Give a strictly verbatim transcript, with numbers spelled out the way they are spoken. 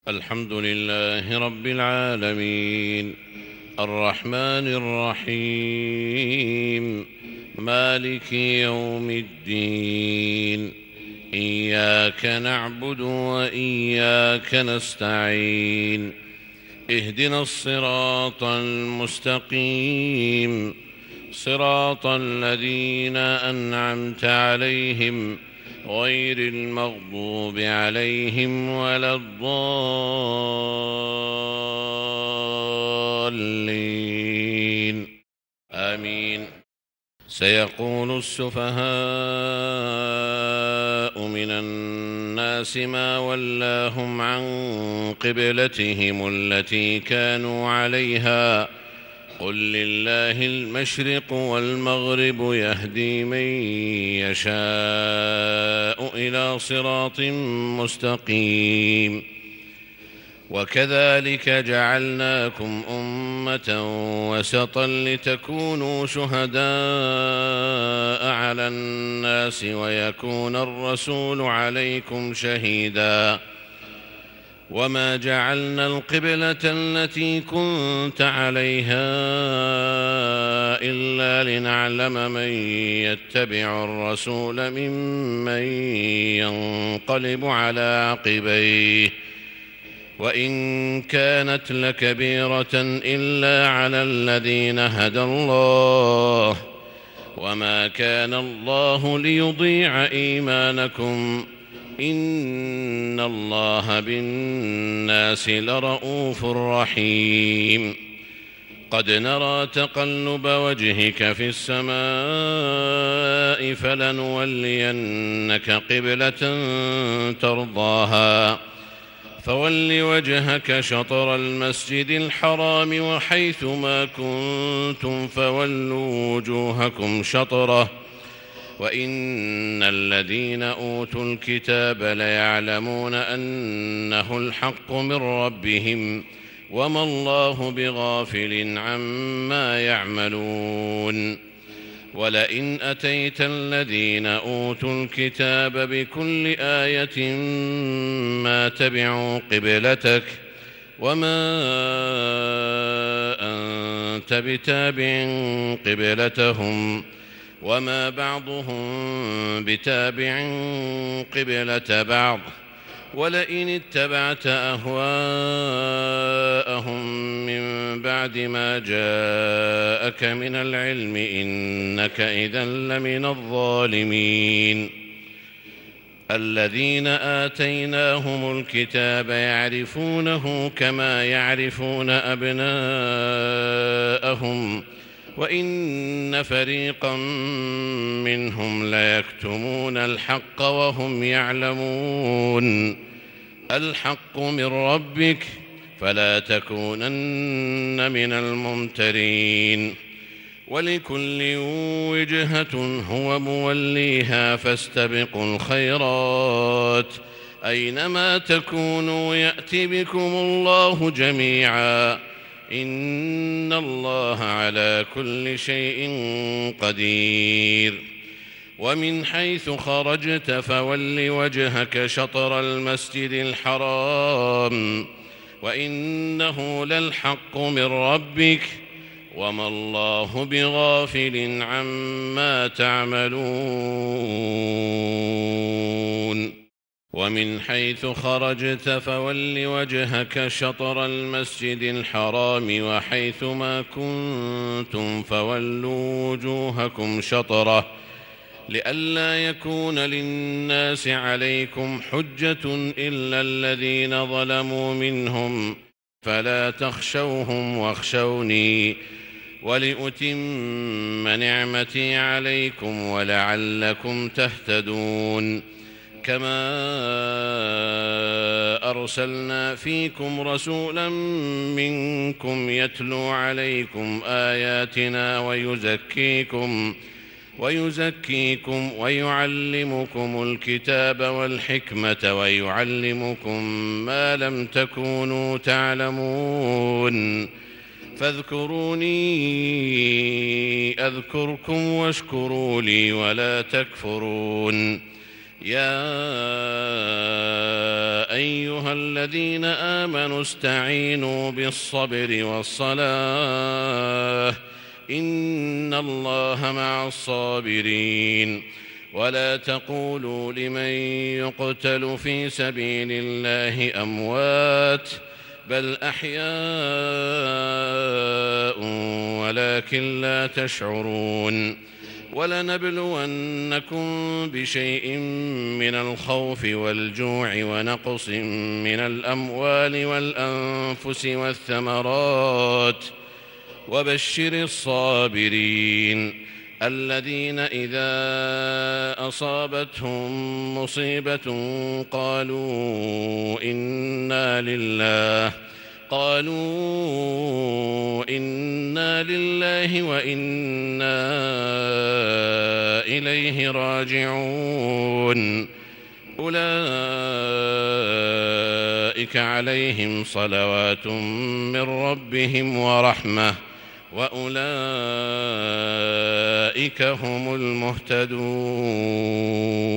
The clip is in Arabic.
الحمد لله رب العالمين، الرحمن الرحيم، مالك يوم الدين. إياك نعبد وإياك نستعين، اهدنا الصراط المستقيم، صراط الذين أنعمت عليهم غير المغضوب عليهم ولا الضالين، آمين. سيقول السفهاء من الناس ما ولاهم عن قبلتهم التي كانوا عليها قل لله المشرق والمغرب يهدي من يشاء إلى صراط مستقيم. وكذلك جعلناكم أمة وسطا لتكونوا شهداء على الناس ويكون الرسول عليكم شهيدا. وما جعلنا القبلة التي كنت عليها إلا لنعلم من يتبع الرسول ممن ينقلب على عقبيه، وإن كانت لكبيرة إلا على الذين هدى الله، وما كان الله ليضيع إيمانكم، إن الله بالناس لرءوف رحيم. قد نرى تقلب وجهك في السماء فلنولينك قبلة ترضاها، فول وجهك شطر المسجد الحرام وحيث ما كنتم فولوا وجوهكم شطره، وإن الذين أوتوا الكتاب ليعلمون أنه الحق من ربهم، وما الله بغافل عما يعملون. ولئن أتيت الذين أوتوا الكتاب بكل آية ما تبعوا قبلتك، وما أنت بتابع قبلتهم، وما بعضهم بتابع قبلة بعض. ولئن اتبعت أهواءهم من بعد ما جاءك من العلم إنك إذا لمن الظالمين. الذين آتيناهم الكتاب يعرفونه كما يعرفون أبناءهم، وإن فريقا منهم ليكتمون الحق وهم يعلمون. الحق من ربك فلا تكونن من الممترين. ولكل وجهة هو موليها فاستبقوا الخيرات، أينما تكونوا يأتي بكم الله جميعا، إن الله على كل شيء قدير. ومن حيث خرجت فول وجهك شطر المسجد الحرام، وإنه للحق من ربك، وما الله بغافل عما تعملون. ومن حيث خرجت فول وجهك شطر المسجد الحرام وحيث ما كنتم فولوا وجوهكم شطره، لئلا يكون للناس عليكم حجة إلا الذين ظلموا منهم، فلا تخشوهم واخشوني ولأتم نعمتي عليكم ولعلكم تهتدون. كما أرسلنا فيكم رسولا منكم يتلو عليكم آياتنا ويزكيكم ويزكيكم ويعلمكم الكتاب والحكمة ويعلمكم ما لم تكونوا تعلمون. فاذكروني أذكركم واشكروا لي ولا تكفرون. يا أيها الذين آمنوا استعينوا بالصبر والصلاة إن الله مع الصابرين ولا تقولوا لمن يقتل في سبيل الله أموات بل أحياء ولكن لا تشعرون ولنبلونكم بشيء من الخوف والجوع ونقص من الأموال والأنفس والثمرات وبشر الصابرين الذين إذا أصابتهم مصيبة قالوا إنا لله قالوا إنا لله وإنا إليه راجعون أولئك عليهم صلوات من ربهم ورحمة وأولئك هم المهتدون.